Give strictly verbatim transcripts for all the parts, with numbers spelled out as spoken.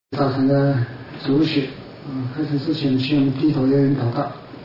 早晨的主学啊，开始之前，请我们低头有点祷告。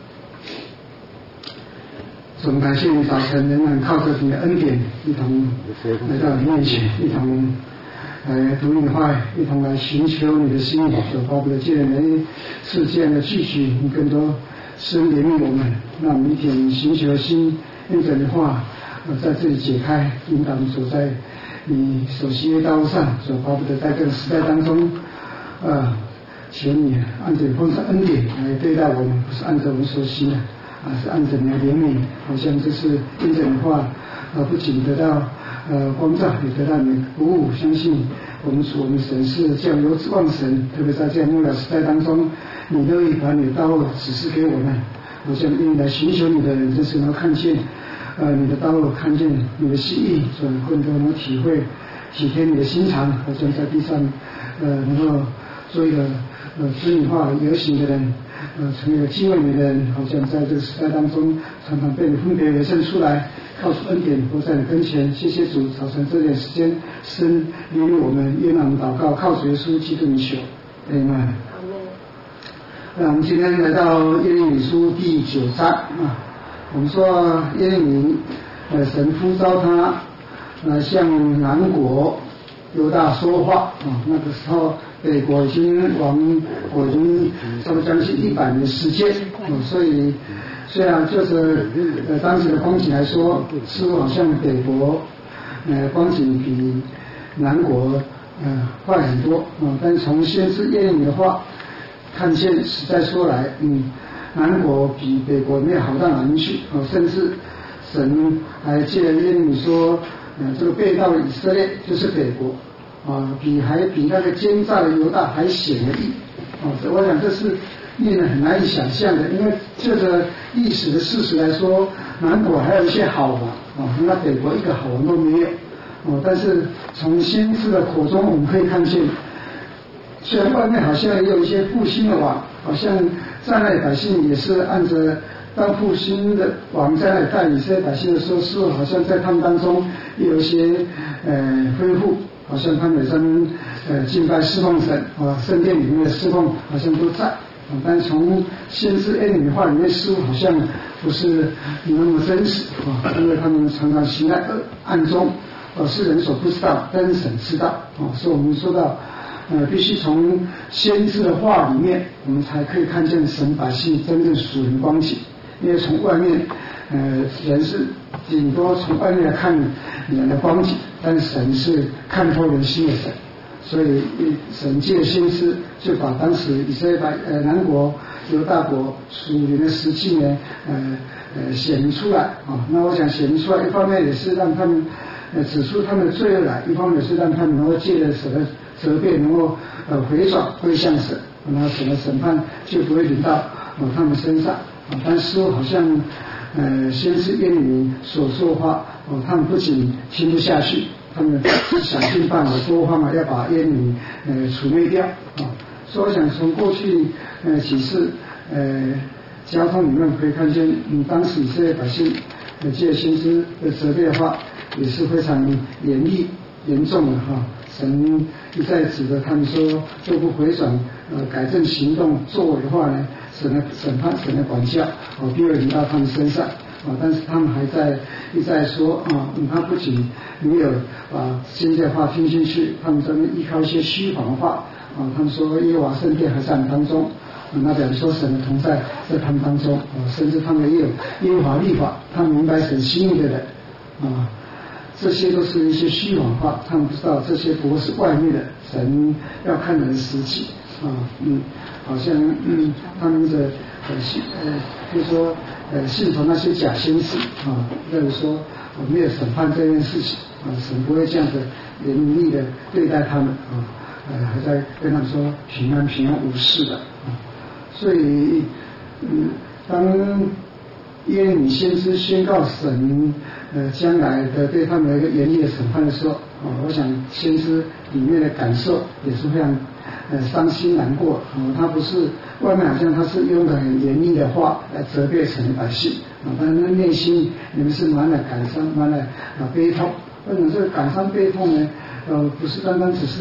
我们感谢你早晨仍然靠着你的恩典，一同来到你面前，一同来读你的话，一同来寻求你的心意。所巴不得借人世这样的聚集，你更多施恩怜悯我们，让我们一点寻求的心，因着你的话，呃，在这里解开，引导我们走在你所喜悦道路上。所巴不得在这个时代当中。呃，求你按着丰盛恩典来对待我们，不是按照我们所行的，而是按着你的怜悯，好像这是因着你话，呃，不仅得到呃光照，也得到你的鼓舞。相信我们主我们神是这样有指望神，特别在这样末了时代当中，你乐意把你的道路指示给我们。好像愿意来寻求你的人，真是能够看见呃你的道路，看见你的心意，所以更多能够体会体贴你的心肠，好像在地上呃能够。做一个呃知你话有行的人，呃成为一个敬畏你的人，好像在这个时代当中，常常被你分别为圣出来，靠出恩典活在你跟前。谢谢主，早晨这点时间，神怜悯我们，愿让我们祷告，靠主耶稣基督名求，阿们。那我们今天来到耶利米书第九章啊，我们说耶利米呃神呼召他呃向南国犹大说话啊，那个时候北国已经亡国已经差不多将近一百年时间，哦，所以虽然就是呃当时的光景来说，似乎好像北国呃光景比南国呃坏很多啊，呃，但从先知耶利米的话看见，实在说来，嗯，南国比北国没有好到哪里去啊，呃，甚至神还借耶利米说，呃，这个被盗的以色列就是北国。啊，比还比那个奸诈的犹大还显而易啊！我想这是令人很难以想象的，因为这个历史的事实来说，南国还有一些好王啊，那北国一个好王都没有哦。但是从先知的口中，我们可以看见，虽然外面好像也有一些复兴的王，好像在那百姓也是按着当复兴的王在那带领这些百姓的时候，似乎好像在他们当中也有一些呃恢复。好像他们在呃敬拜侍奉神啊，圣殿里面的侍奉好像都在，啊，但是从先知耶利米话里面似乎好像不是那么真实啊，因为他们常常行在暗中，呃，是人所不知道，但是神知道啊，所以我们说到呃，必须从先知的话里面，我们才可以看见神百姓真正属灵光景，因为从外面呃人是顶多从外面来看人的光景。但是神是看透人心的神，所以神借先知就把当时以色列呃南国犹大国属灵的实际呢呃呃显明出来啊。那我想显明出来，一方面也是让他们呃指出他们的罪恶来，一方面也是让他们能够借着神的责备能够呃回转归向神，然后神的审判就不会临到呃他们身上啊。但是好像呃先知耶利米所说的话哦，他们不仅听不下去，他们想尽办法多方法要把耶利米呃除灭掉啊。所以我想从过去呃几次呃交通里面可以看见，嗯，当时以色列百姓呃借先知的责备的话也是非常严厉严重的哈。神一再指责他们说，若不回转呃改正行动作为的话呢，神的审判神的管教哦必会临到他们身上。啊，但是他们还在一再说啊，嗯，他不仅没有把先知的话听进去，他们专门依靠一些虚谎的话啊，他们说耶和华圣殿还在我们当中，啊，那表示说神的同在在他们当中啊，甚至他们也有耶和华律法，他们明白神心意的人啊，这些都是一些虚谎话，他们不知道这些不过是外面的，神要看人的实际啊，嗯，好像嗯，他们的呃呃，就是说。呃，信从那些假先知啊，认为说我没有审判这件事情啊，神不会这样子严厉的对待他们啊，呃，还在跟他们说平安平安无事的啊，所以嗯，当耶利米先知宣告神呃将来的对他们有一个严厉的审判的时候啊，我想先知里面的感受也是非常呃伤心难过啊，他不是。外面好像他是用的很严厉的话来责备神的百姓啊，但是内心你们是满了感伤，满了啊悲痛。为什么这个感伤悲痛呢？呃，不是单单只是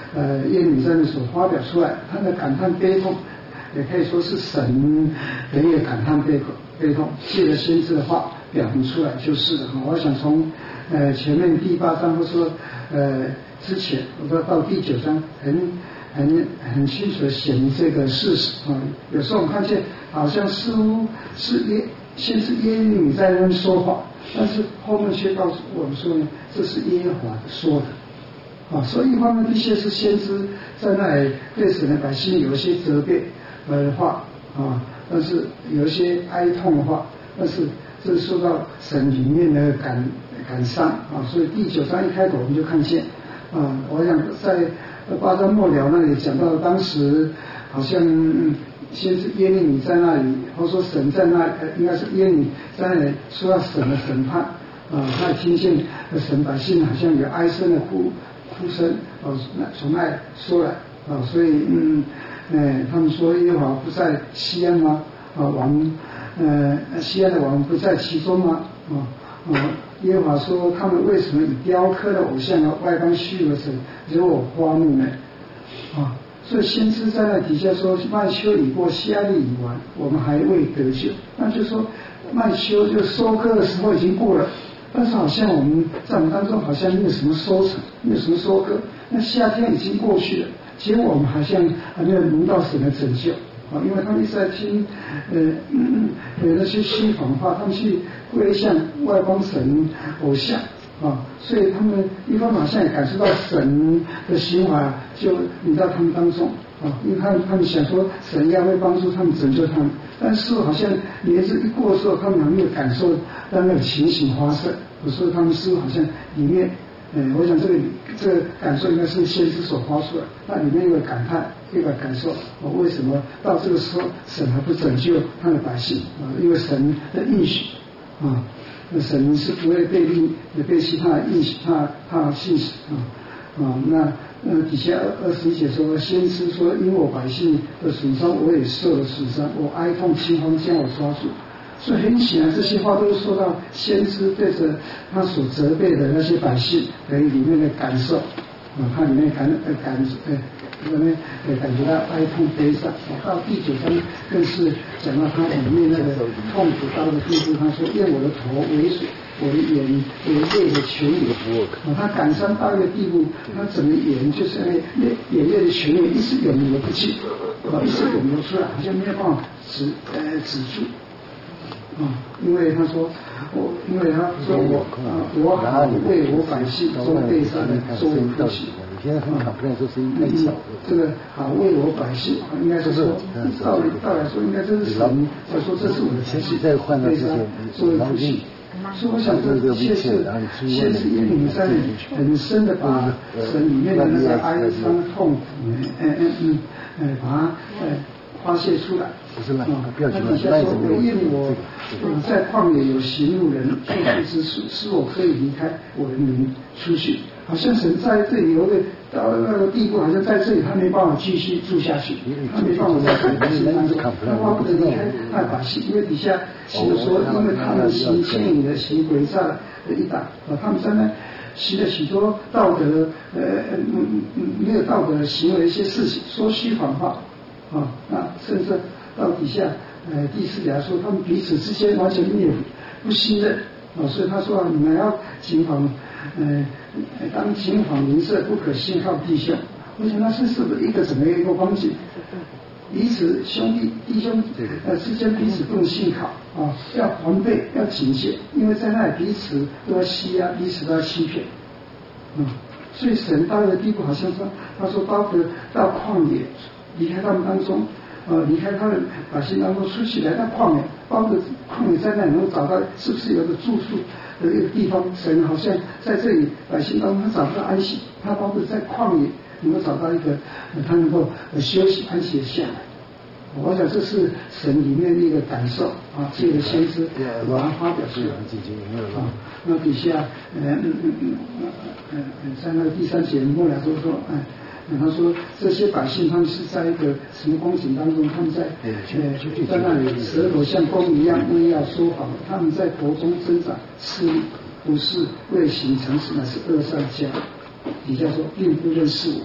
呃耶利米在那所发表出来，他的感叹悲痛，也可以说是神的一个感叹悲悲痛，借着先知的话表明出来就是了。我想从呃前面第八章或说呃之前，我说到第九章很很很清楚的显明这个事实啊。有时候我们看见好像似乎是耶先是耶利米在那边说话，但是后面却告诉我们说呢，这是耶和华说的啊。所以一方面的确是先知在那里对神的百姓有一些责备的话啊，但是有一些哀痛的话，但是这是受到神里面的感感伤啊。所以第九章一开头我们就看见啊，我想在八章末了那里讲到当时好像先是耶利米在那里，或者说神在那里，应该是耶利米在那里说到神的审判啊，他也听见神百姓好像有哀声的哭哭声啊，从那里说来啊，所以嗯呃他们说耶和华不在西安吗？啊王呃西安的王不在其中吗？啊啊耶和华说他们为什么以雕刻的偶像和外邦虚的神惹我发怒呢？啊。所以先知在那底下说麦秋已过，夏利已完，我们还未得救。那就是说麦秋就收割的时候已经过了，但是好像我们在我们当中好像没有什么收成，没有什么收割。那夏天已经过去了，结果我们好像还没有轮到神的拯救啊，因为他们一直在听呃嗯呃那些虚谎话，他们去归向外邦神偶像。啊，所以他们一方面好像也感受到神的刑罚就临到他们当中啊，因为他们他们想说神要会帮助他们拯救他们，但是好像年日一过的时候，他们还没有感受到那个情形发生，所以他们是好像里面，嗯，我想这个这个感受应该是先知所发出来，那里面有个感叹，一个感受，我、哦、为什么到这个时候神还不拯救他的百姓啊？因为神的应许啊。那神是不会背离也背弃他的应许，他他信使啊啊。那呃底下二十一节说，先知说因我百姓的损伤，我也受了损伤，我哀痛惊慌将我抓住。所以很显然这些话都是说到先知对着他所责备的那些百姓的里面的感受啊，他里面感呃感呃。这个呢，呃，感觉到哀痛悲伤。到第九章更是讲到他里面那个痛苦到的地步。他说：“愿我的头为水，我的眼为泪的泉源。”啊，他感伤到一个地步，他整个眼就是那泪眼泪的泉源一直涌流不尽，啊，一直涌流出来，好像没有办法止呃止住。啊，因为他说我，因为他说我啊，我好为我百姓中悲伤的周围哭泣。 现在很卡不说是太小的， 这个好为我百姓，应该是说，道理道来说，应该这是神在说，这是我的百姓， 再换到这些作为哭泣。所以我想这些是先是耶利米在很深的把神里面的那个哀伤痛苦，嗯嗯嗯嗯，把它呃发泄出来。啊，他底下说：“我因我我在旷野有行路人，处处之处，使我可以离开我的民出去。”好像神在这里有个到那个地步，好像在这里他没办法继续住下去，他没办法在这里百姓当中，他不能离开他的百姓，因为底下写的说，因为他们行牵引的行诡诈的一党啊，他们在那行了许多道德呃嗯嗯没有道德的行为一些事情，说虚谎话啊，那甚至到底下呃第四节说，他们彼此之间完全没有不信任啊，所以他说啊，你们要谨防。呃，当谨防邻舍，不可信靠弟兄。我想那是是不是一个怎么样一个光景？彼此兄弟弟兄呃之间彼此不能信靠啊，要防备，要警戒，因为在那里彼此都要欺压，彼此都要欺骗。嗯，所以神到一个地步，好像说，他说包括到旷野，离开他们当中。呃，离开他的百姓当中出去来到旷野，包括旷野在那里能够找到是不是有个住宿的一个地方？神好像在这里百姓当中他找不到安息，他包括在旷野能够找到一个、呃、他能够、呃、休息安息下来。我想这是神里面的一个感受啊，这个先知把它发表出来啊。那底下呃嗯嗯嗯嗯嗯，在那个第三节末了说说哎。他说这些百姓他们是在一个什么光景当中？他们在呃在那里舌头像弓一样为要说谎，他们在国中挣扎吃力，不是为行诚实，乃是恶上加。底下说并不认识我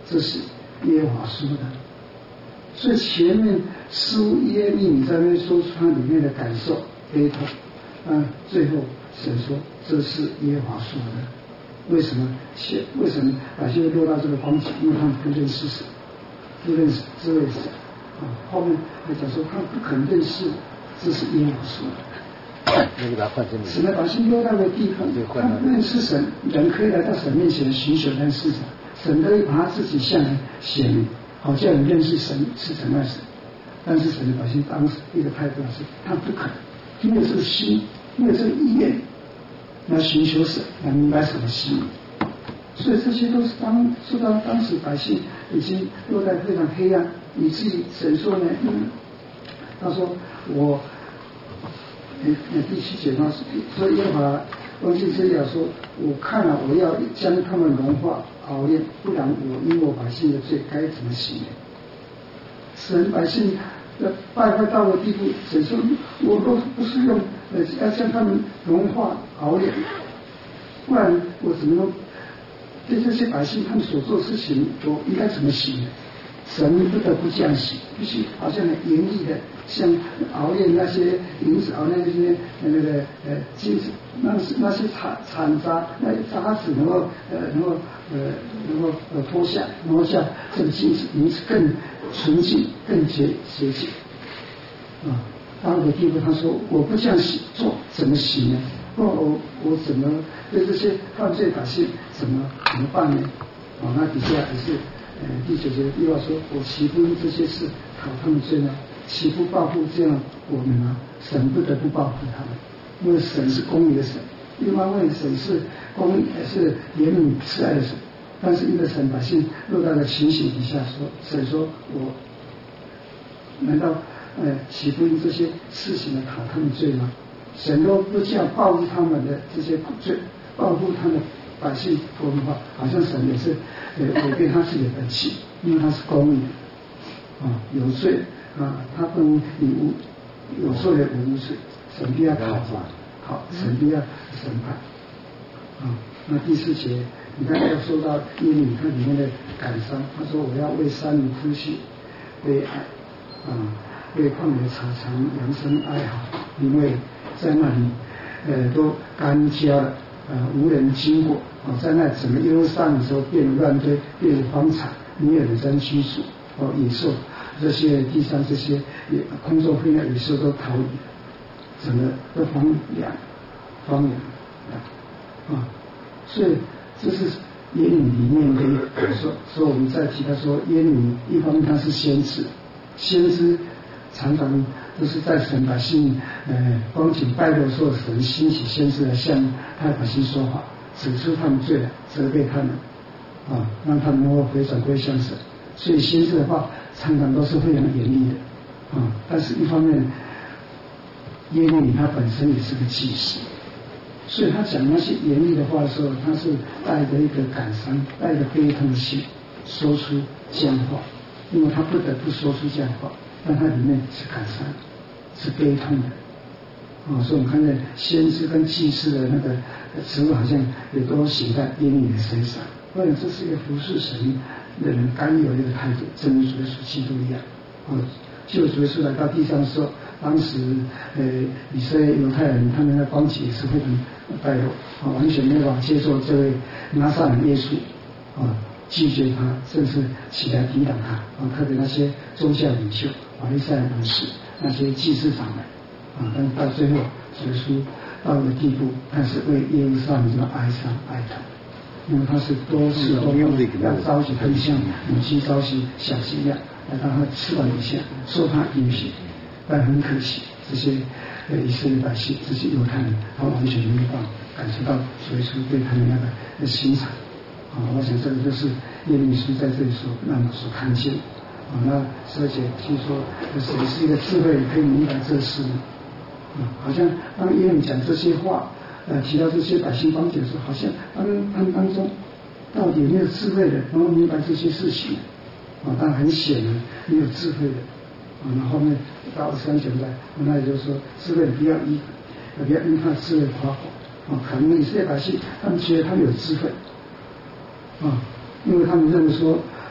这是耶和华说的。所以前面似乎耶利米在那边说出他里面的感受悲痛，啊，最后神说这是耶和华说的。为什么？为什么百姓会落到这个光景？因为他们不认识神，不认识这位神啊。后面还讲说他们不肯认识，这是耶和华说的。 那就把它换成神的百姓落到的地方，他不认识神，人可以来到神面前寻求但是神都会把他自己向人显明，好叫人认识神是怎样神。但是神的百姓当时一个态度是，他不肯，因为这个心，因为这个意愿，来寻求神，来明白什么心。所以这些都是当受到当时百姓已经落在非常黑暗，以至于神说呢，嗯，他说我，呃第七节他说耶和华忘记这样说，我看了，我要将他们融化熬炼，不然我因我百姓的罪该怎么行呢？神百姓的败坏到了地步，神说我都不是用呃要将他们融化熬炼，不然我怎么能对这些百姓他们所做的事情我应该怎么行呢？神不得不这样行，必须好像很严厉的，像熬炼那些银子，熬炼那些那个呃金子，那是那些残残渣，那渣子能够呃能够呃能够呃脱下，挪下这个金子银子更纯净、更洁洁净啊。到了地步，他说我不这样做怎么行呢？我我我怎么对这些犯罪百姓怎么怎么办呢？啊，那底下也是。呃，第九节又要说，我岂不因这些事讨他们罪呢？岂不报复这样我们吗？神不得不报复他们，因为神是公义的神。一方面，神是公义，是怜悯慈爱的神。但是，因为神百姓落到了情形底下说，神说我难道呃岂不因这些事情来讨他们罪吗？神都不这样报复他们的这些罪，报复他们百姓不文化，好像神也是呃违背他自己的本性，因为他是公义的啊，有罪啊，他不能以无有罪的无罪，神必要讨罚，好，神必要审判啊。那第四节，你看要说到耶利米他里面的感伤，他说我要为山林哭泣，为爱啊，为旷野草场扬声哀嚎，因为在那里呃都干焦了。呃，无人经过，哦，在那整个耶路撒冷的时候变乱堆，变荒场，没有人在居住，哦，野兽这些地上这些也空中飞的野兽都逃离，整个都荒凉，荒凉啊，所以这是耶利米里面的一个说，所以我们再提到说耶利米一方面他是先知，先知常常都是在神百姓呃光景败落的时候，神兴起先知来向他的百姓说话，指出他们罪来，责备他们啊，让他们能够回转归向神。所以先知的话常常都是非常严厉的啊。但是一方面，耶利米他本身也是个祭司，所以他讲那些严厉的话的时候，他是带着一个感伤，带着悲痛的心说出这样的话，因为他不得不说出这样的话。但它里面是感伤，是悲痛的啊，所以我们看见先知跟祭司的那个职务好像也都写在耶利米的身上。或者这是一个服侍神的人该有的一个态度，正如主耶稣基督一样啊。就主耶稣来到地上的时候，当时呃以色列犹太人他们的光景也是非常败落啊，完全没有办法接受这位拿撒勒耶稣啊。拒绝他，甚至起来抵挡他啊！特别那些宗教领袖、法利赛人文士、那些祭司长们啊，但到最后，主耶稣到了地步，但是为耶路撒冷这个哀伤哀痛，因为他是多次都用要召集他像母鸡召集小鸡一样，来到他翅膀底下受他允许，但很可惜，这些呃以色列百姓、这些犹太人，他完全没有办法感受到主耶稣对他们那个欣赏。啊，我想这个就是耶利米书在这里所让我所看见啊。那而且听说谁是一个智慧人可以明白这事呢？啊，好像当耶利米讲这些话，呃，提到这些百姓光景的时候，好像当他们当中到底有没有智慧的能够明白这些事情？啊，当然很显然没有智慧的啊。那后面到二十三节来，那也就是说，智慧的不要依，不要因他的智慧夸口啊。可能以色列百姓他们觉得他们有智慧。啊，因为他们认为说，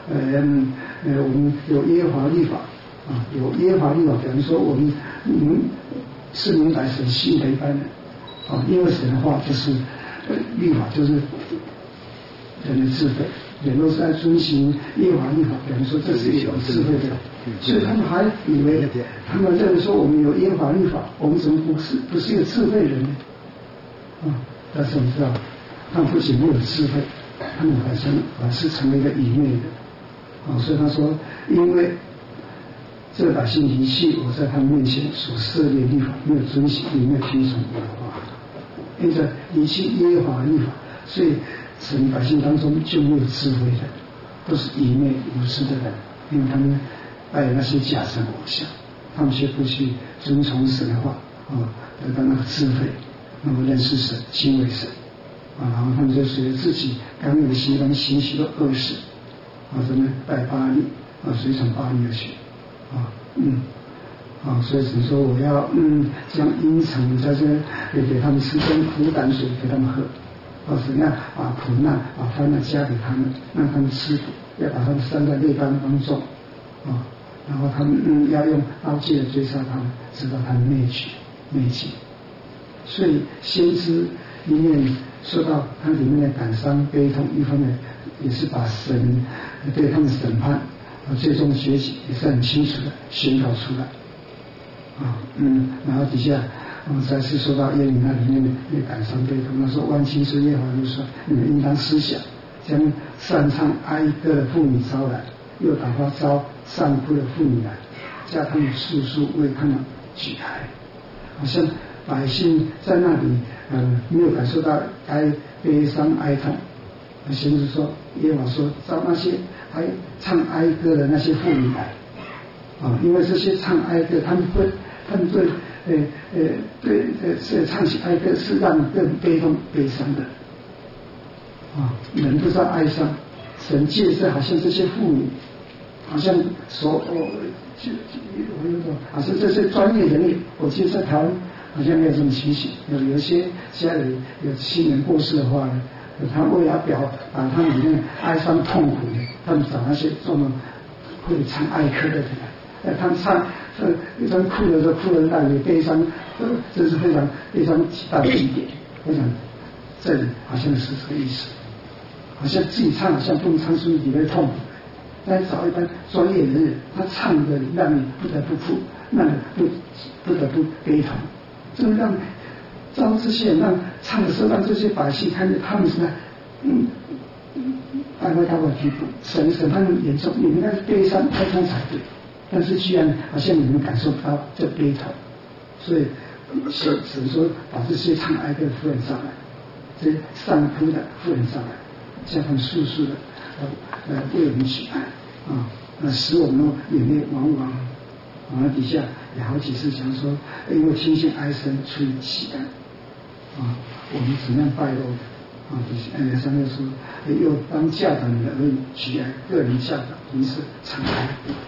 呃呃，我们有耶和华律法啊，有耶和华律法，比方说我们嗯是明白神心的一般人啊，因为神的话就是呃律法就是人的智慧。人都是在遵循耶和华律法，比方说这是有智慧的，所以他们还以为，他们认为说我们有耶和华律法，我们怎么不是不是一个智慧人呢？啊，但是我们知道，他们不仅没有智慧，他们反正反是成为一个愚昧的。啊，所以他说，因为这个百姓遗弃我在他们面前所设立的律法，没有遵循，也没有听从我的话，因着遗弃耶和华律法，所以神百姓当中就没有智慧的，都是愚昧无知的人，因为他们拜那些假神偶像，他们却不去遵从神的话啊，得到那个智慧，那么认识神、敬畏神啊，然后他们就随着自己甘愿的心，他们行许多恶事啊，什么拜巴力啊，随从巴力而去啊，嗯。啊，所以神说我要嗯将阴沉在这给给他们吃，跟苦胆水给他们喝。啊，怎样把苦难、把烦恼加给他们，让他们吃苦，要把他们拴在肋旁当中，啊，然后他们嗯要用刀剑追杀他们，直到他们灭绝、灭尽。所以先知里面说到它里面的感伤、悲痛，一方面也是把神对他们审判啊最终的结局也是很清楚的宣告出来。啊，嗯，然后底下我们再次说到耶利米那里面的感伤悲痛，他说万青之耶和华就说，你们应当思想，将擅唱哀歌的妇女招来，又打发招丧哭的妇女来，叫他们诉诉为他们举哀。好像百姓在那里呃没有感受到哀悲伤哀痛，先知说耶和华说招那些哀唱哀歌的那些妇女来啊，因为这些唱哀歌他们会他们对呃呃对呃是唱起哀歌是让更悲痛悲伤的啊，人不知道哀伤，神借着好像这些妇女，好像说哦，就我有种好像这些专业人员，我记得在台湾好像没有这种情形，有有一些家里有亲人过世的话呢，他为了表达他们里面哀伤痛苦的，他们找那些专门会唱哀歌的人来，他们唱呃一张哭的时候哭的让你悲伤，呃这是非常非常极大的一点，非常这里好像是这个意思，好像自己唱好像不能唱出里面的痛苦，但是找一般专业人员，他唱的让你不得不哭，让你不不得不悲痛，这个让招这些人让唱的时候，让这些百姓看见他们是在嗯安慰他们的地步，审审判严重，你们应该是悲伤哀痛才对，但是居然好像你们感受不到这悲痛，所以神神说把这些唱哀歌的妇人上来，这些丧哭的妇人上来，叫他们速速的呃呃为我们举哀啊，那使我们眼泪汪汪。啊，底下有好几次讲说，因为听见哀声出于喜爱啊，我们怎样败落的啊？底下呃上面说，又当教导你的儿女举哀，个人教导于是常哀。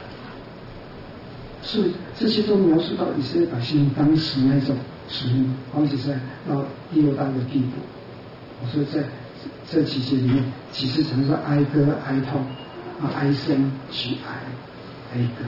所以这些都描述到以色列百姓当时那种属于而且在到第六道的地步。我说在这几节里面，几次常说哀歌、哀痛啊、哀声、举哀、哀歌。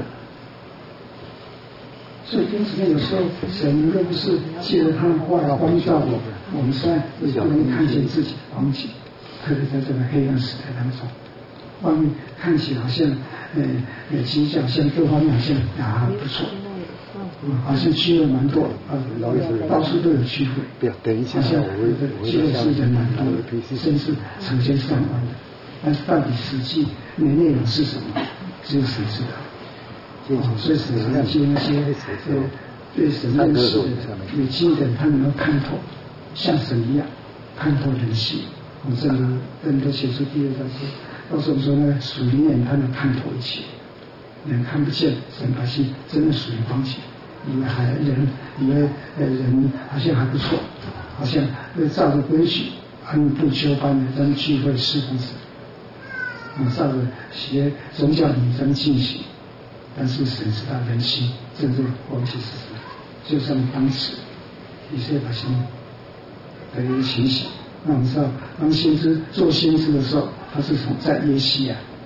所以因此呢，有时候神若不是借着他的话来光照我，我们虽然也不能看见自己的光景，特别在这个黑暗时代当中，外面看起来好像呃呃经济好像各方面好像啊不错，嗯，好像机会蛮多啊，到处都有机会，好像机会是人蛮多的，甚至成千上万的，但是到底实际的内容是什么，只有神知道。哦，所以神要接那些呃对神认识的有经验，他能够看透，像神一样看透人性。我们这里更多写出第二章说，告诉我们说那个属灵人他能看透一切，人看不见，神百姓真的属于光景，以为还人以为呃人好像还不错，好像呃照着规矩按部就班的在聚会侍奉神，啊照着学宗教礼章进行。但是神知道人心真正光景是什么，就像当时以色列百姓的一个情形。那我们知道，当先知做先知的时候，他是从在耶西亚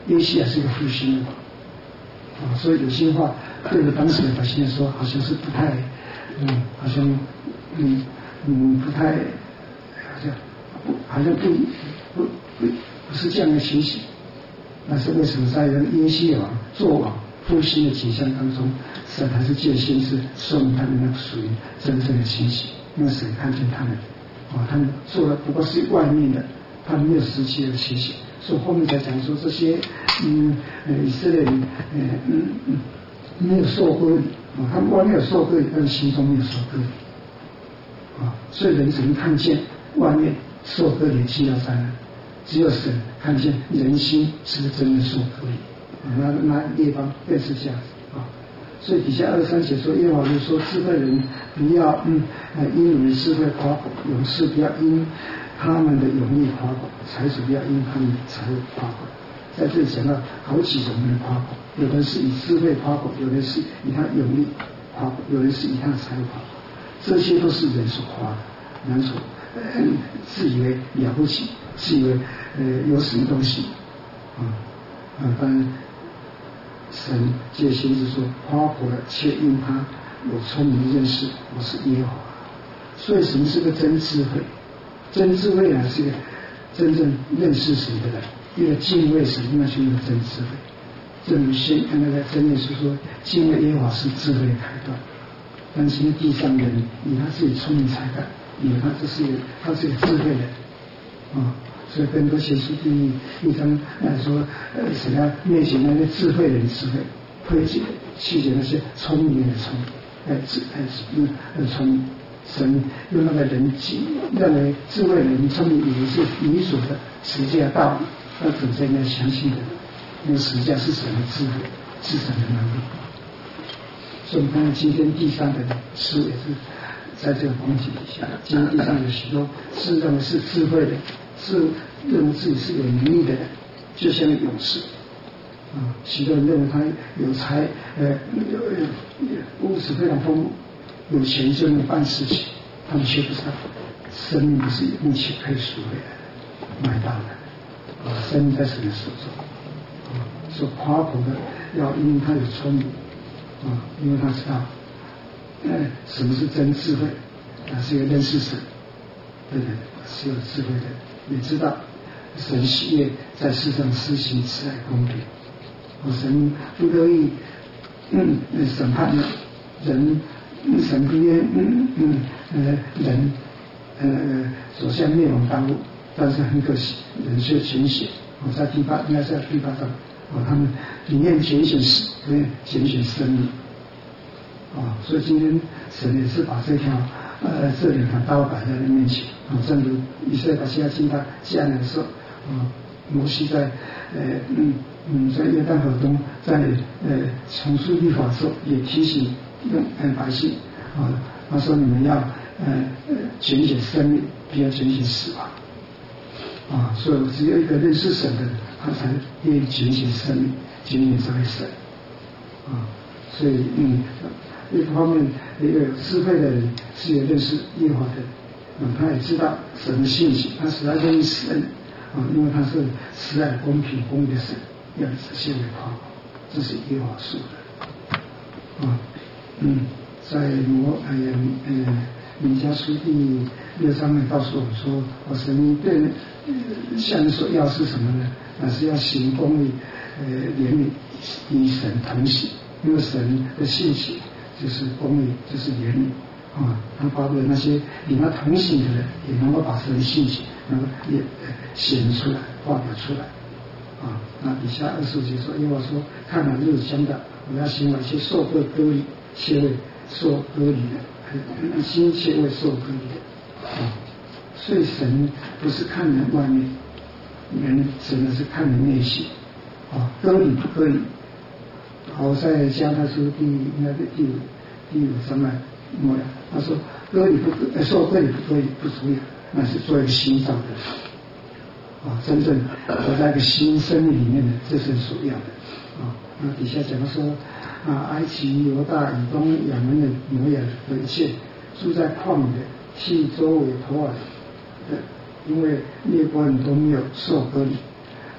约西亚是一个复兴的王啊，所以有些话对着当时的百姓来说，好像是不太，嗯，好像嗯嗯不太，好像不好像不不不不是这样的情形。那是为什么在约西亚王做王复兴的景象当中，神还是借先知说明他们那属于真正的情形，因为神看见他们啊，他们做的不过是外面的，他们没有实际的情形。所以后面才讲说这些嗯呃以色列人呃嗯嗯没有受割礼啊，他们外面有受割礼，但是心中没有受割礼啊，所以人只能看见外面受割礼进到山了，只有神看见人心是真的受割礼啊，那那列邦更是这样子啊。所以底下二十三节说，耶和华就说，智慧人不要嗯呃因你们智慧夸口，勇士不要因他们的勇力夸口，财主不要因他们的财物夸口。在这里讲到好几种人夸口，有的是以智慧夸口，有的是以他勇力夸口，有的是以他的财物夸口，这些都是人所夸的，人所呃自以为了不起，自以为呃有什么东西啊啊，当然神借先知说，夸口了，却因他有聪明的认识，我是耶和华。所以什么是个真智慧？真智慧呢，是一个真正认识神的人，一个敬畏神，那就是真智慧。正如先那个真言是说，敬畏耶和华是智慧的开端。但是地上人以他自己聪明才干，以为他这是一个他是一个智慧人啊，所以更多写书第一一章来说，呃，神要灭绝那些智慧人智慧，推荐去解那些聪明的聪明，呃智呃嗯呃聪明。神用那个人认为智慧人聪明以为是愚蠢的实际的道理，要准这应该相信的，因为实际上是神的智慧，是神的能力。所以我们看今天第三本书也是在这个光景底下，今天地上有许多是认为是智慧的，是认为自己是有能力的人，就像勇士啊，许多人认为他有才，呃，有物质非常丰富。有钱就能办事情，他们却不知道，生命不是用钱可以赎回来的、买到的，啊，生命在神的手中，啊，所以夸口的要因为他有聪明，啊，因为他知道，呃，什么是真智慧，啊，是一个认识神的人，是有智慧的人，也知道神喜悦在世上施行慈爱公平，啊，神不乐意，嗯，审判人。神不愿嗯嗯呃人呃所向灭亡当路，但是很可惜，人却拣选。我在第八应该是在第八章，啊，他们里面拣选死，不愿拣选生命，啊，所以今天神也是把这条呃这两条刀摆在人面前，啊，正如以色列百姓要进到迦南的时候，啊，摩西在呃嗯嗯在约旦河东在呃重述律法的时候，也提醒。用呃百姓啊，他说你们要呃拣选生命，不要拣选死亡啊。所以只有一个认识神的人，他才愿意拣选生命，拣选这位神啊。所以嗯，一方面一个有智慧的人是有认识耶和华的人啊，他也知道神的信息，他实在愿意施恩啊，因为他是慈爱公平公义的神，要以这些为夸口，这是耶和华说的啊。嗯，在摩呃呃弥迦书第六章面告诉我们说，我神对向你所要是什么呢？那是要行公义，呃怜悯，与神同行。因为神的信息就是公义，就是怜悯啊。他包括那些与他同行的人，也能够把神的信息能够也显出来、发表出来啊。那底下二十五节说，因为我说，看了日子将到，我要行完一些受过割礼。切为受割礼的，心切为受割礼的啊，所以神不是看人外面，人神的是看人内心啊，割礼不割礼。好，在加拉太书第应该是第五第五章来末了，他说割礼不割，受割礼不割礼不足以，那是做一个新造的人啊，真正活在一个新生命里面的，这是所要的啊。那底下讲说。啊，埃及、犹大、以东、亚门人、摩亚的一切住在旷野的，替周围投耳的，因为列国人都没有受割礼，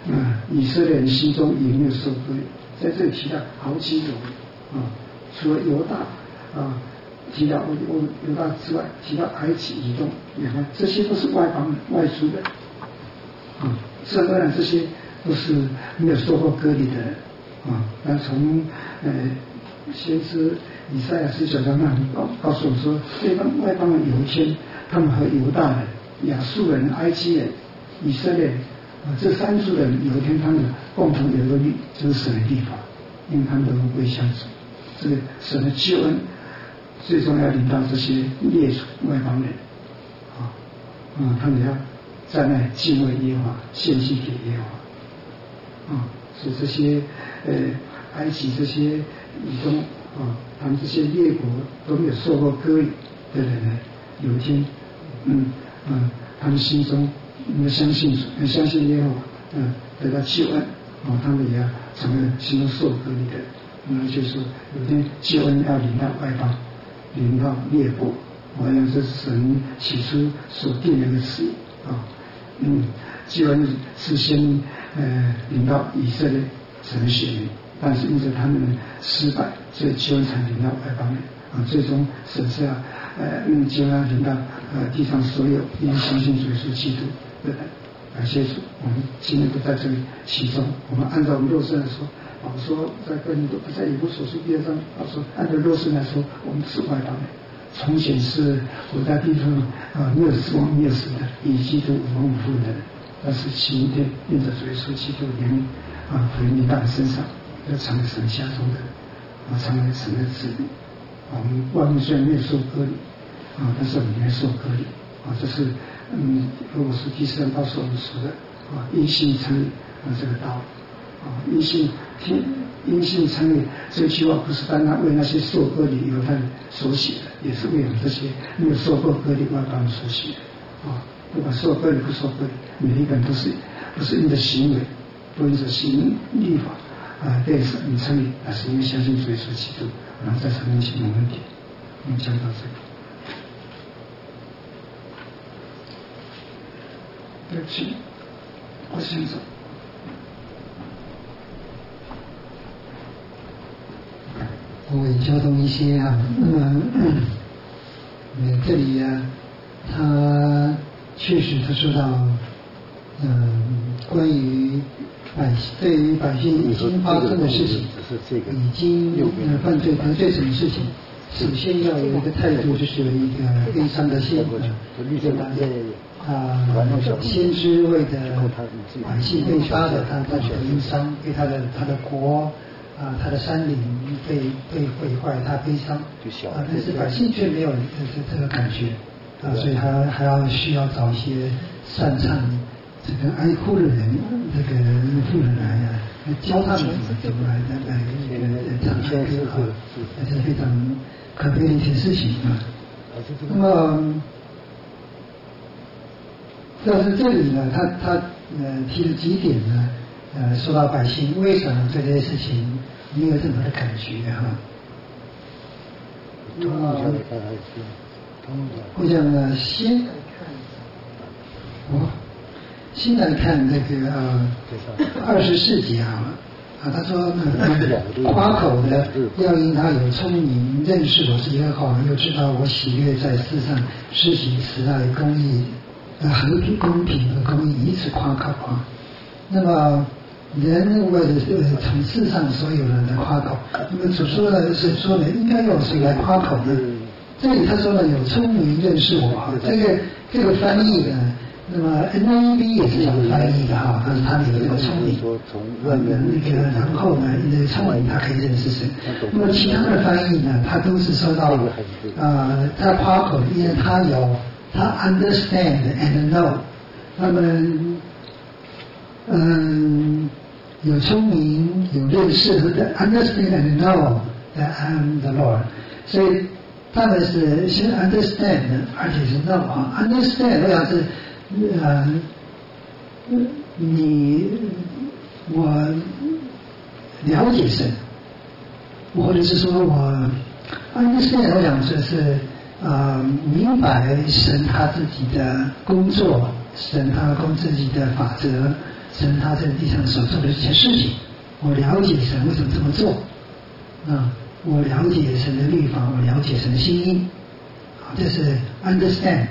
啊，以色列人心中也没有受割礼，在这里提到好几种啊，除了犹大啊，提到犹犹大之外，提到埃及、以东，你看这些都是外邦人、外族人啊，自然而然这些都是没有受过割礼的人啊。那从呃先知以赛亚十九章那里告告诉我说，这帮外邦人有一天，他们和犹大人、亚述人、埃及人、以色列人啊这三族人有一天，他们共同有一个律，就是神的律法，因为他们都归向主。这个神的救恩最终要临到这些列祖外邦人啊，啊，他们要在那敬畏耶和华，献祭给耶和华啊，所以这些呃埃及这些以东啊，他们这些列国都没有受过割礼的人呢，有一天，嗯嗯，他们心中要相信主，要相信耶和华，嗯，得到救恩啊，他们也要成为心中受割礼的人。嗯，就是说有一天救恩要临到外邦，临到列国，好像这是神起初所定的一个旨意啊。嗯，救恩是先呃临到以色列神的选民，但是因着他们的失败，所以救恩才临到外邦人啊。最终神是要呃嗯救恩临到呃地上所有因相信主耶稣基督的人。感谢主，我们今天都在这里其中。我们按照我们肉身来说，保罗说在哥林多在以弗所书第二章，他说按照肉身来说，我们是外邦人，从前是活在地上啊没有死亡没有死的，以基督无亡无负的人。但是今天因着主耶稣基督怜悯啊，福音临到身上，要成为神家中的啊，成为神的子女。我们外面虽然没有受割礼啊，但是我们也受割礼啊，这是嗯，如果是第四章告诉我们说的啊，因信称义啊这个道理啊，因信听因信称义这句话不是单单为那些受割礼犹太人所写的，也是为我们这些没有受过割礼外邦人所写的啊。不管受割礼不受割礼，每一个人都是不是因着行为，不因着行律法啊被神称义，而是因为相信主耶稣基督，然后在神面前蒙恩典。我们讲到这里。对不起，我先走。 我也交通一些啊，那么嗯，这里啊，他确实他说到，嗯，关于百对于百姓已经发生的事情，已经呃犯罪得罪什么事情，首先要有一个态度，就是有一个悲伤的心啊，对吧？啊，先知为的百姓被杀的，他他很悲伤，为他的他的国啊，他的山岭被被毁坏，他悲伤啊，但是百姓却没有这这个感觉啊，所以他还要需要找一些擅长这个哀哭的人，这个妇人来啊，来教他们怎么怎么来来来唱哀歌啊，这是非常可悲的一件事情啊。那么。但是这里呢，他他呃提了几点呢，呃说到百姓为什么对这些事情没有任何的感觉哈。呃，我想呢，先哦，先来看那个呃二十四节啊啊，他说呢，夸口的要因他有聪明，认识我是耶和华，又知道我喜悦在世上施行慈爱公义。和平、公平和公义，以此夸口啊。那么，人为了呃从世上所有人的夸口，那么所说的是说呢，应该有谁来夸口呢？这里他说呢，有聪明认识我啊。这个这个翻译呢，那么 N I V 也是这么翻译的哈，但是它里有一个聪明，呃那个然后呢，那个聪明他可以认识神。那么其他的翻译呢，他都是说到呃，他夸口，因为他有。他 understand and know， 那么嗯，有聪明，有认识和 understand and know that I am the Lord， 所以他们是先 understand， 而且是 know 啊 ，understand 要是呃你我了解神，或者是说我 understand 我想说是。呃，明白神他自己的工作，神他公自己的法则， 神他在地上所做的这些事情，我了解神为什么这么做啊，我了解神的律法，我了解神的心意，这是 understand。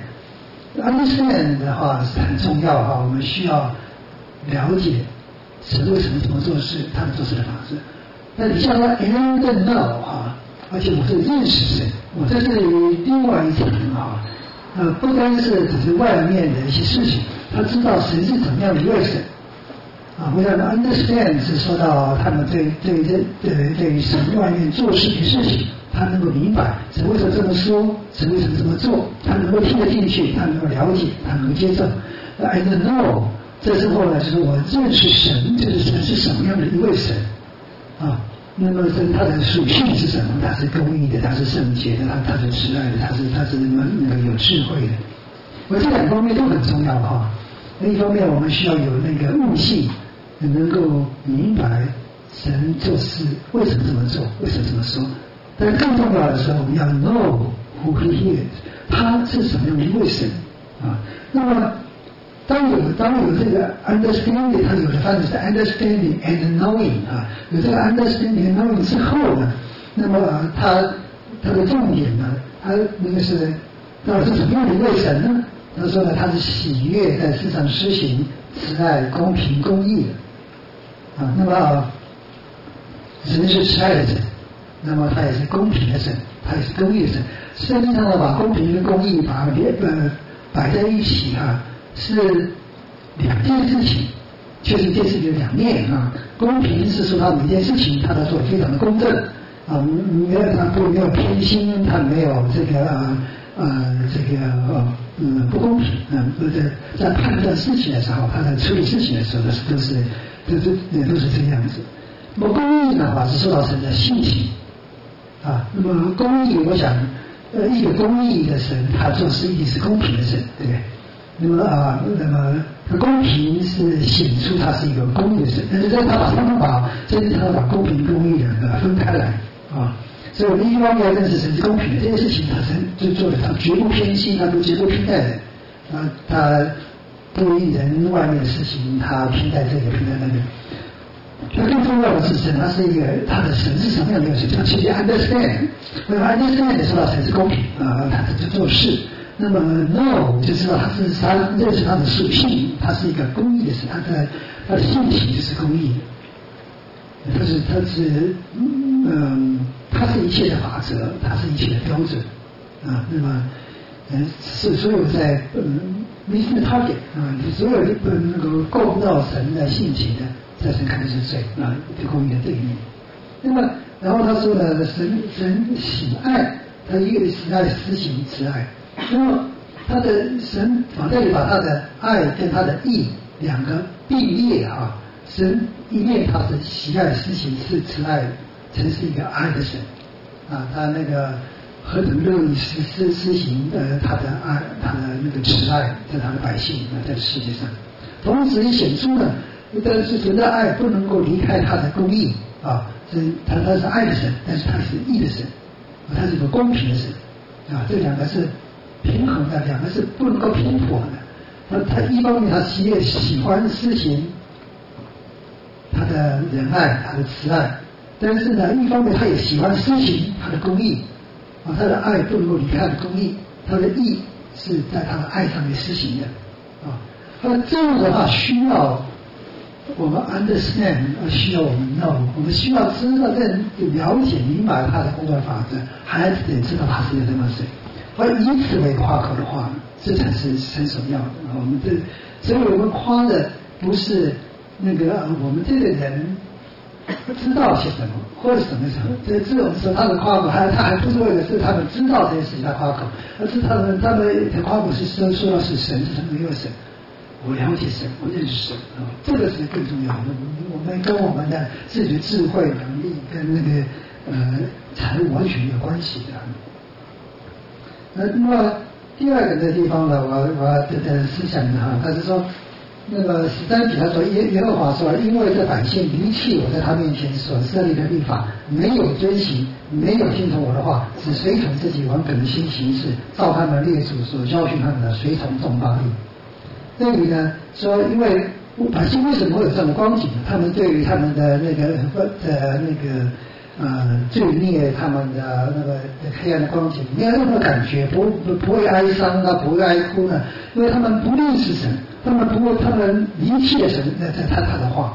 understand 的话是很重要哈，我们需要了解神为什么这么做事，他们做事的方式。那你像说 and know 哈，而且我是认识神，我在这里另外一层啊，呃，不单是只是外面的一些事情，他知道神是怎么样的一位神啊。我想 understand 是说到他们对对对对对神外面做事的事情，他能够明白神为什么这么说，神为什么这么做，他能够听得进去，他能够了解，他能够接受。I don't know， 这之后呢，就是我认识神，就是神是什么样的一位神啊。那么神他的属性是什么？他是公义的，他是圣洁的，他他是慈爱的，他是他是那个有智慧的。我这两方面都很重要哈。另一方面，我们需要有那个悟性，能够明白神做事为什么这么做，为什么这么说。但更重要的是，我们要 know who he is， 他是什么样的一位神啊？那么当有当有这个 understanding， 它有的翻译是 understanding and knowing 啊，有这个 understanding and knowing 之后呢，那么它它的重点呢，它那个是到底是什么样的一位神呢？他说呢，他是喜悦在世上施行慈爱、公平、公义的啊。那么、啊、神是慈爱的神，那么他也是公平的神，他也是公义的神。圣经上呢，把公平跟公义把别呃摆在一起啊。是两件事情，确实一件事情有两面啊。公平是说他每件事情他都做得非常的公正啊，没有他不没有偏心，他没有这个呃呃这个呃嗯不公平啊。在在判断事情的时候，他在处理事情的时候都是都是都是都是这个样子。那么公义的话是受到神的性情啊。那么公义，我想呃一个公义的神，他做事一定是公平的神，对不对？那么啊，那么公平是显出他是一个公义的神，但是在他把他们把真正他把公平公义两个分开来啊，所以我们一方面要认识神是公平的这件事情，他神就做的，他绝不偏心，他不绝不偏待人啊，他对于人外面的事情，他偏待这个偏待那个。那更重要的是神，他是一个他的神是什么样的一个神？他其实 understand， 那么 understand 也说到神是公平啊，他就做事。那么 know 就知道他是他认识他的属性，他是一个公义的神，他的他的性情就是公义的，他是他是嗯，他是一切的法则，他是一切的标准啊。那么嗯，是所有在嗯 missing target 啊，所有的那个够不到神的性情的，在神看是罪啊，对公义的对面。那么然后他说呢，神神喜爱，他一个喜爱施行慈爱。那么他的神往这里把他的爱跟他的义两个并列啊，神一面他是喜爱施行是慈爱，神是一个爱的神啊，他那个何等乐意施施施行呃他的爱，他的那个慈爱在他的百姓啊，在世界上，同时也显出了，但是神的爱不能够离开他的公义啊，神他他是爱的神，但是他是义的神，他是一个公平的神啊，这两个是平衡的，两个是不能够偏颇的。那他一方面他喜喜欢施行他的仁爱，他的慈爱，但是呢，一方面他也喜欢施行他的公义啊，他的爱不能够离开他的公义，他的义是在他的爱上面施行的啊。那这样的话需要我们 understand， 需要我们 know， 我们需要知道、在了解、明白他的工作法则，还得知道他是个什么神。而以此为夸口的话，这才是神所要的。我们这，所以我们夸的不是那个我们这个人知道些什么或者什么什么，这这种时候他的夸口还他还不是为了是他们知道这件事情他夸口，而是他们他们的夸口是说说的是神是什么一个神，我了解神，我认识神啊，这个是更重要的。我们跟我们的自己的智慧能力跟那个呃财务完全有关系的。那那么第二个的地方呢，我我的的思想呢哈，他是说，那个十三节他说耶耶和华说，因为这百姓离弃我在他面前所设立的律法，没有遵行，没有听从我的话，只随从自己顽梗的心行事，照他们列祖所教训他们的，随从众巴力。这里呢说，因为百姓为什么会有这样的光景呢？他们对于他们的那个呃那个呃罪孽，他们的那个黑暗的光景，没有任何感觉，不不不会哀伤啊，不会哀哭呢，因为他们不认识神，他们不会，他们离弃了神的他他的话，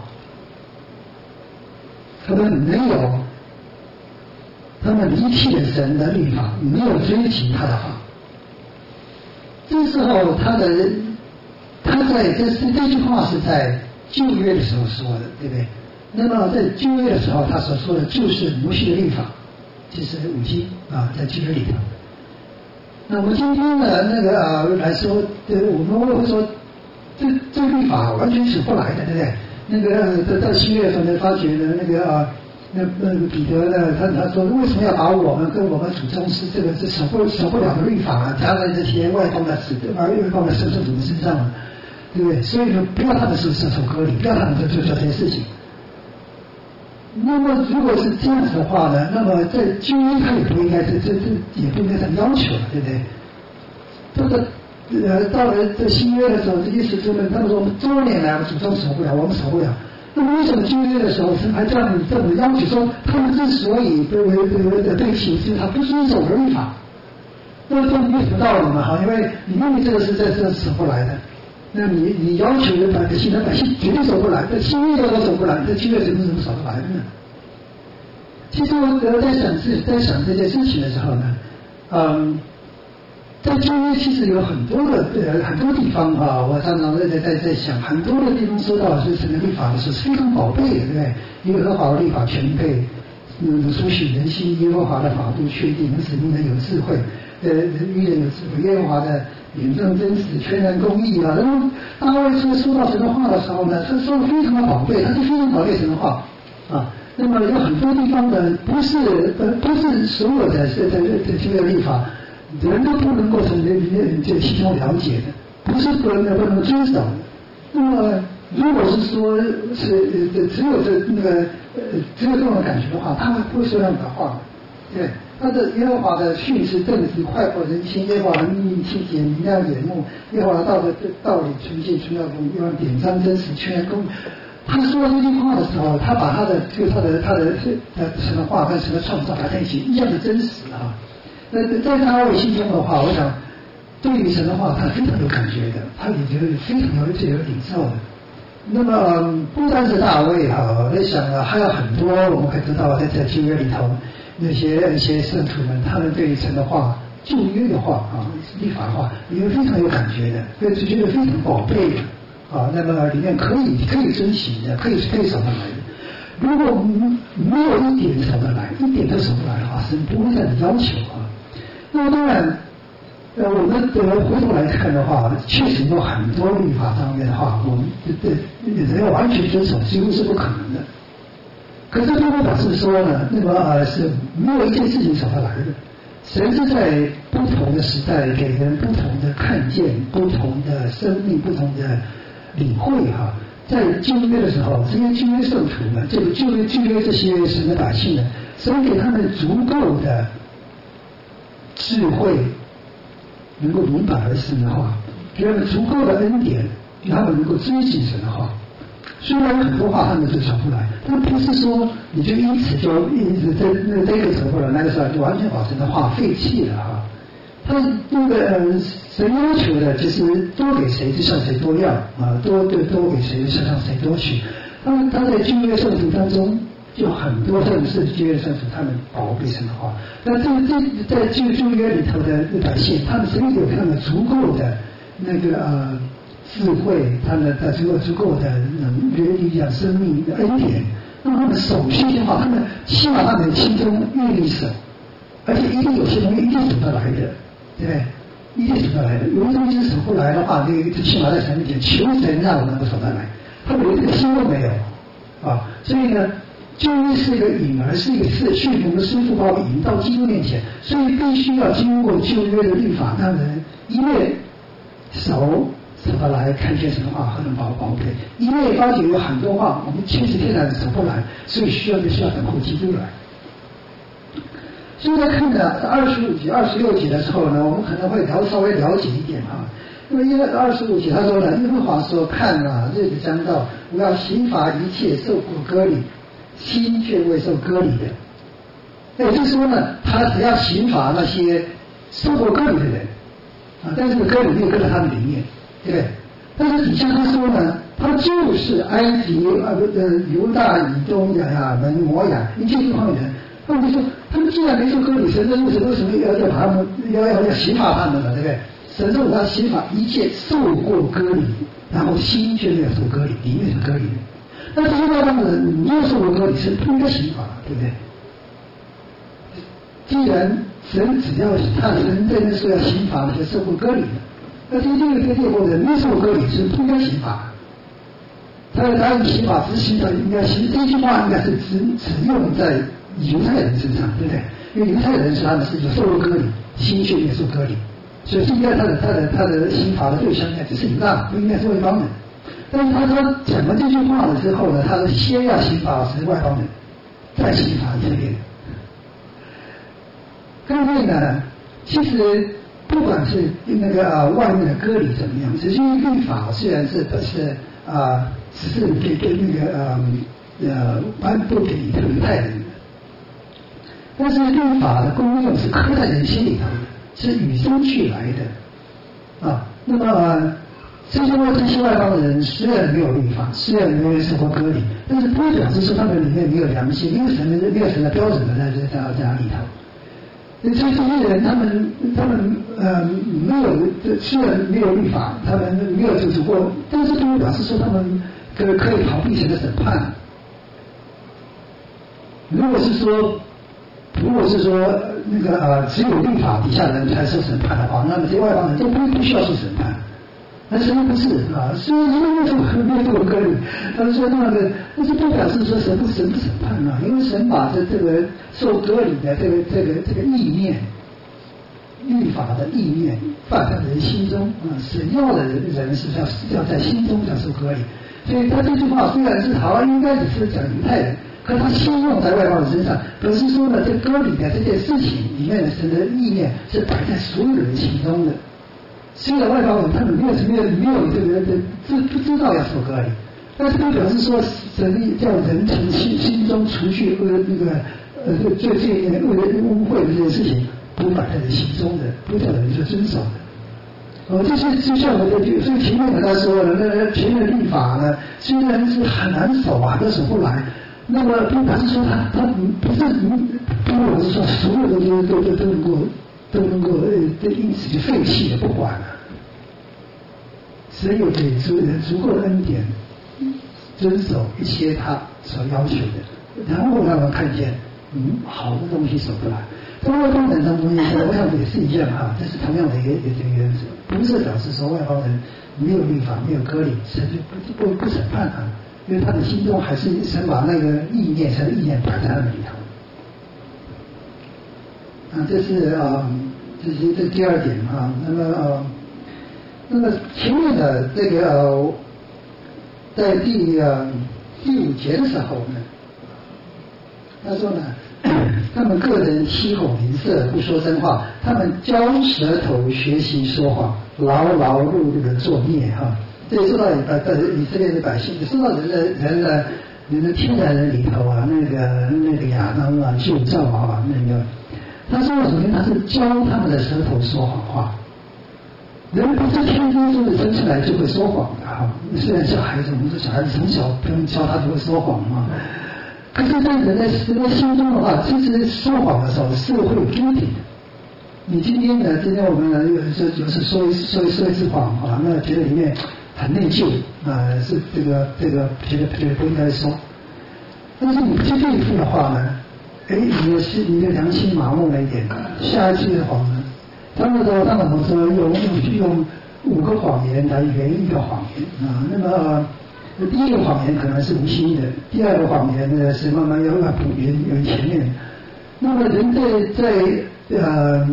他们没有，他们离弃了神的律法，没有追求他的话。这时候他的他在这是这句话是在旧约的时候说的，对不对？那么在旧约的时候，他所说的就是摩西的律法，就是五经啊，在旧约里头。那我们今天的那个啊来说，对，我们会说这这个律法完全是不来的，对不对？那个到到七月份呢，发觉呢，那个啊。那那个彼得呢？他他说为什么要把我们跟我们祖宗是这个是守不守不了的律法啊，加在这些外邦的子外邦的圣圣徒身上了，对不对？所以说不要他们是是守割礼，不要他们做做做这些事情。那么如果是这样子的话呢，那么在旧约他也不应该这这这也不应该这样要求了，对不对？这个呃到了这新约的时候，这些使徒们他们说多年来我们祖宗守不了，我们守不了。那么为什么旧约的时候神还这样这么要求说，他们之所以被被被被起，就是他不遵守律法？那么这没什么道理嘛？哈，因为你明明这个是在这守不来的，那你你要求的百姓，那百姓绝对守不来，这新约都守不来，这旧约怎么怎么守得来的呢？其实我在想这在想这件事情的时候呢，嗯。在旧约其实有很多的呃很多地方啊，我常常在在在想，很多的地方说到是神的律法的时候是非常宝贝的，对不对？耶和华的律法全备，嗯，苏醒人心；耶和华的法度确定，能使人有智慧，呃，愚人有智慧。耶和华的眼正真实，全然公义啊。然后大卫说说到神的话的时候呢，他说的非常的宝贝，他是非常宝贝神的话啊。那么有很多地方呢，不是呃不是所有的这这这这个律法。人都不能够从这这其中了解的，不是不能不能遵守的。那么，如果是说是呃只有这那个呃只有这种感觉的话，他们不会说那样的话。对，他的耶和华的训是正直，快活人心；耶和华的秘密清洁，明亮眼目；耶和华道的道理纯净，纯要公；耶和华典章真实，全然公。他说这句话的时候，他把他的就他的他的呃神的话跟神的创造摆在一起，一样的真实啊。那在大卫心中的话，我想对于神的话，他非常有感觉的，他也觉得非常有这个领受的。那么、嗯、不单是大卫哈，我在想啊，还有很多我们可以知道，在这旧约里头，那些一些圣徒们，他们对于神的话、旧约的话啊、律法的话，也非常有感觉的，所以就觉得非常宝贝的啊。那么里面可以可以遵循的，可以可以守得来的。如果没有一点守得来，一点都守不来的话，神不会这样要求啊。那么当然，呃，我们呃回头来看的话，确实有很多律法上面的话，我们对人要完全遵守几乎是不可能的。可是并不表示说呢，那么呃是没有一件事情守得来的。神是在不同的时代给人不同的看见、不同的生命、不同的领会哈。在旧约的时候，这些旧约圣徒呢，这个旧约旧约这些神的百姓呢，神给他们足够的智慧，能够明白神的话，给他们足够的恩典，让他们能够追谨神的话。虽然很多话他们就守不来，但不是说你就因此就一直在那个这个守不来，那个时候就完全把神的话废弃了哈。他那个呃神要求的就是多给谁就向谁多要啊，多多多给谁就向谁多取。他他在旧约圣徒当中。就很多正式旧约圣徒，他们宝贝神的话。那这这在旧旧约里头的百姓，他们神有他们足够的那个呃智慧，他们的足够足够的能力量、生命的恩典，让他们守序的话，他们起码他们心中愿意守，而且一定有些东西一定守得来的，对不对？一定守得来的。有些东西守不来的话，那个起码在神面前求神让我能够守得来，他们连这个心都没有啊，所以呢。旧约是一个引儿，是一个是训练的师傅，把我引到基督面前，所以必须要经过旧约的律法，让人一面守守得来，看见神的话何等宝宝贝；一面发觉有很多话我们确实天然守不来，所以需要就需要等候基督来。所以在看的二十五节、二十六节的时候呢，我们可能会了稍微了解一点啊。 那么一二二十五节他说呢，耶和华说：“看啊，日子将到，我要刑罚一切受过割礼，心却未受割礼的。”也就是说呢，他只要刑罚那些受过割礼的人啊，但是割礼没有搁在他们里面，对不对？但是底下他说呢，他就是埃及啊呃犹大以东亚亚门摩亚一切这方面的人，他们就说，他们既然没受割礼，神为什么为什么要要把他们要要要刑罚他们呢？对不对？神说他刑罚一切受过割礼，然后心却没有受割礼，里面是割礼的。那这些外邦人没有受过割礼，神不应该刑罚，对不对？既然神只要他神在那说要刑罚那些受过割礼的，那这这个这个列国人没受过割礼，是不应该刑罚。他的答应刑罚执行的应该行，这句话应该是只只用在犹太人身上，对不对？因为犹太人是他们是有受过割礼，心却没有受割礼，所以应该他的他的他的刑罚的对象应该只是犹大，不应该是外邦人。但是他说讲了这句话了之后呢，他说先要刑罚是外邦人，再刑罚以色列人。各位呢，其实不管是那个呃外面的割礼怎么样，只是律法虽然是不是啊、呃，只是给给那个呃呃颁布给犹太人的，但是律法的功用是刻在人心里头的，是与生俱来的啊。那么、呃、这些外这些外邦人虽然没有律法，虽然没有受过割礼，但是不表示说他们里面没有良心，没有神的没有神的标准的在在在在里头。所以这些人，他们他们呃没有，虽然没有律法，他们没有做出过，但是不表示说他们可可以逃避神的审判。如果是说，如果是说那个呃只有律法底下的人才受审判的话，那么这些外邦人都不不需要受审判。但是不是啊？虽然没有没有这个割礼，他们说那个，但是不表示说神不神不审判啊，因为神把这这个受割礼的这个这个这个意念，律法的意念放在人心中啊，神要的人是要要在心中要受割礼，所以他这句话虽然是好像应该只是讲犹太人，可他先用在外邦人身上，表示说呢，这割礼的这件事情里面的神的意念是摆在所有人心中的。虽然外邦人他们没有没有没有这个知不知道要受割礼，但是他表示说神叫人从心心中除去恶那个呃最最恶的污秽的这件事情，不摆在人心中的，不叫人去遵守的。哦，这些就像我的，所以前面跟他说了，那前面的律法呢，虽然是很难守啊，都守不来。那么不表示说他他不是不表示说所有的都都都都能够。都能够呃，因此就废弃了，不管了。神有给足人足够的恩典，遵守一些他所要求的，然后让我们看见，嗯，好的东西守不来。在外邦人当中，我想也是一样哈，这是同样的一个一个原则，不是表示说外邦人没有律法、没有割礼，神就不不不审判他，因为他的心中还是神把那个意念、神的意念摆在他们里头。啊，这是啊，这是这是第二点啊。那么呃，那么前面的这个呃，在第呃第五节的时候呢，他说呢，他们个人欺哄邻舍，不说真话，他们教舌头学习说谎，牢牢入这个作孽哈。这也说到呃在以色列的百姓，说到人的人的人的天然人里头啊，那个那个亚当啊、旧造啊那个。他说首先他是教他们的舌头说谎话，人不是天生就是生出来就会说谎的哈。虽然小孩子，我们说小孩子从小不用教他就会说谎嘛，可是在人的人的心中的话，其实说谎的时候是会有 guilty 的。你今天呢，今天我们呢有时有时说一说一说一次谎啊，那觉得里面很内疚啊，是这个这个觉得觉得不应该说，但是你不去对付的话呢？哎，你的是你的良心麻木了一点，下一句的谎呢？他们说，他们说用用用五个谎言来圆一个谎言啊。那么、呃、第一个谎言可能是无心的，第二个谎言呢是慢慢要要补圆圆前面。那么人在在呃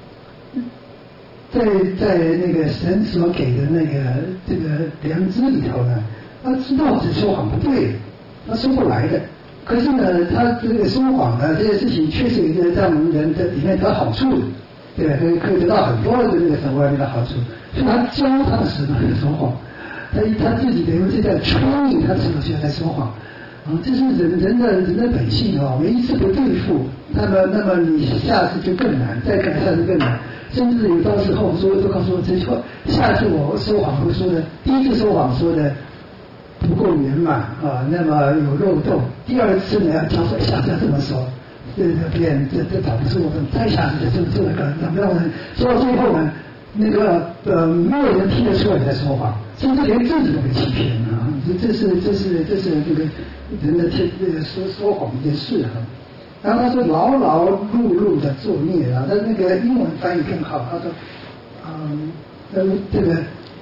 在在那个神所给的那个这个良知里头呢，他知道是说谎不对，他说不来的。可是呢，他这个说谎呢，这件事情确实有一个让人在里面得好处的， 对吧？可以可以得到很多的这个神外面的好处，所以他教他的时候在说谎，他他自己等于是在吹你他的时候就在说谎，啊，这是人人的人的本性啊、哦，每一次不对付，那么那么你下次就更难，再改下次更难，甚至有到时候说都告诉我，这说下次我说谎会说的，第一次说谎说的不够圆满啊，那么有漏洞，第二次呢要教说下次要这么说。这个变这这导致我们再下去就这个怎么样呢？说到最后呢，那个呃没有人听得出来你在说谎，甚至连自己都被欺骗啊！这这是这是这是这个人的天这个说说谎一件事啊。然后他说劳劳碌碌的作孽啊，但那个英文翻译更好，他说嗯呃这个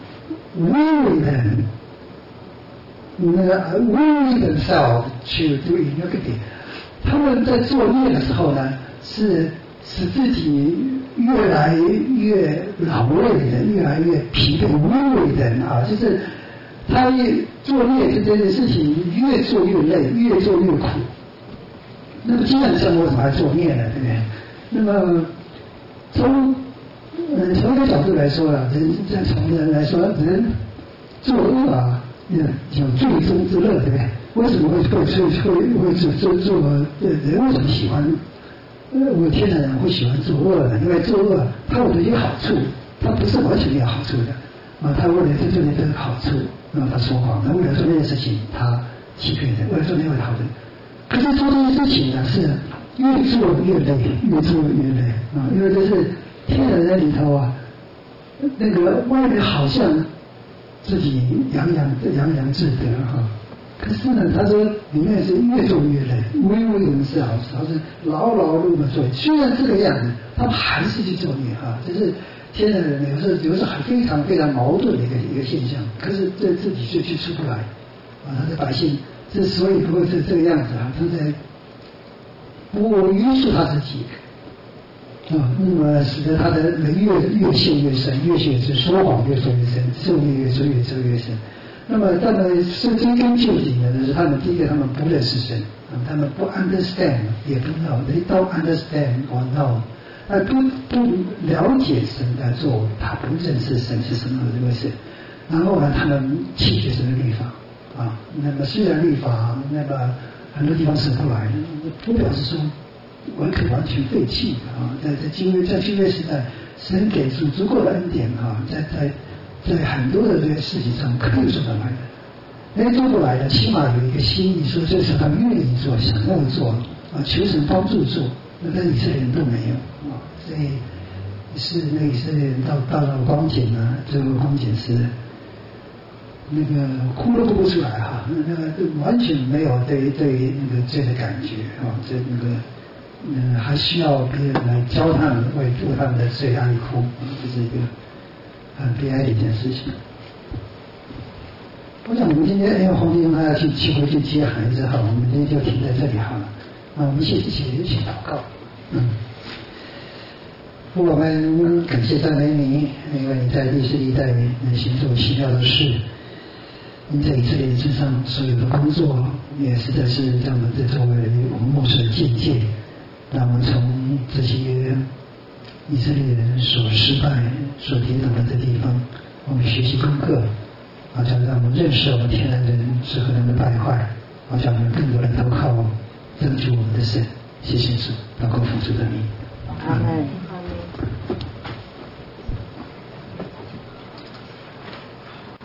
weary them 那个 weary themselves to do iniquity。他们在作孽的时候呢，是使自己越来越劳累的，越来越疲惫、weary的啊，就是他越作孽这件事情越做越累，越做越苦。那么今天的生活怎么还作孽呢？对不对？那么从呃从一个角度来说啊，人在从人来说，人作恶啊，有罪中之乐，对不对？为什么会会会会做做做人为什么喜欢？呃，我天然人会喜欢作恶呢？因为作恶它有一些好处，它不是完全没有好处的啊。他为了这这这个好处，那么他说谎，他为了做那件事情，他欺骗人，为了做那个好的。可是做这件事情呢，是越做越累，越做越累啊！因为这是天然人里头啊，那个外面好像自己洋洋洋洋自得哈。可是呢，他说里面是越做越累，微微人是好，他是劳劳碌碌做。虽然这个样子，他们还是去做孽哈，这是天然人有时候有时候很非常非常矛盾的一个一个现象。可是这自己却却出不来啊！他的百姓之所以不会是这个样子啊，他在不约束他自己啊，那么使得他的越越陷越深，越陷越深，说谎越说越深，受孽越做越做越深。那么他们是追根究底的，就是他们第一个，他们不认识神啊，他们不 understand， 也不 know，they don't understand or know， 呃，不不了解神的作为，他不认识神是什么这回事。然后呢，他们弃绝神的律法啊，那么虽然律法那么很多地方是不来的，不表示说完可完全废弃啊，在在旧约在旧约时代，神给出足够的恩典啊，在在。在很多的这些事情上可以做得来的，那做不来的，起码有一个心意，说这是他愿意做、想要做啊，求神帮助做，那跟以色列人都没有啊，所以是那以色列人到到了光景呢，最后光景是那个哭都哭不出来哈、啊，那个完全没有对对那个罪的感觉啊，这那个嗯还需要别人来教他们为为他们的罪哀哭，这是一个。很悲哀的一件事情。我想我们今天因为黄弟兄他要去去回去接孩子哈，我们今天就停在这里好了。那我们一起一起一起祷告。嗯，我们感谢赞美你，因为你在历史历代能行做奇妙的事。你在以色列之上所有的工作，也实在是让我们这作为我们牧师的见解，让我们从这些以色列人所失败、所跌倒的这地方，我们学习功课，好像让我们认识我们天然人是何等的败坏，好像我们更多人都靠拯救我们的神。谢谢主，祷告奉主的名。 阿门。